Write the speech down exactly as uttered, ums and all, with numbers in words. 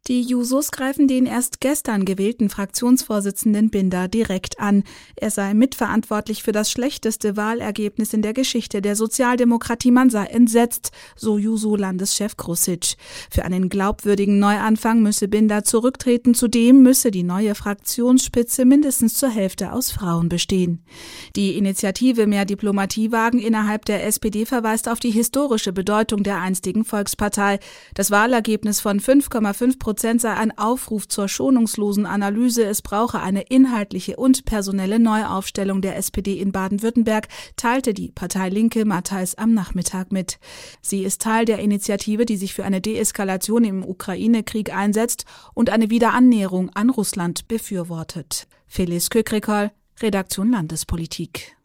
Die Jusos greifen den erst gestern gewählten Fraktionsvorsitzenden Binder direkt an. Er sei mitverantwortlich für das schlechteste Wahlergebnis in der Geschichte der Sozialdemokratie. Man sei entsetzt, so Juso-Landeschef Krušić. Für einen glaubwürdigen Neuanfang müsse Binder zurücktreten. Zudem müsse die neue Fraktionsspitze mindestens zur Hälfte aus Frauen bestehen. Die Initiative Mehr Diplomatie wagen innerhalb der S P D verweist auf die historische Bedeutung der einstigen Volkspartei. Das Wahlergebnis von fünf Komma fünf Prozent sei ein Aufruf zur schonungslosen Analyse. Es brauche eine inhaltliche und personelle Neuaufstellung der S P D in Baden-Württemberg, teilte die Partei Linke Matthijs am Nachmittag mit. Sie ist Teil der Initiative, die sich für eine Deeskalation im Ukraine-Krieg einsetzt und eine Wiederannäherung an Russland befürwortet. Felice Kökrikol, Redaktion Landespolitik.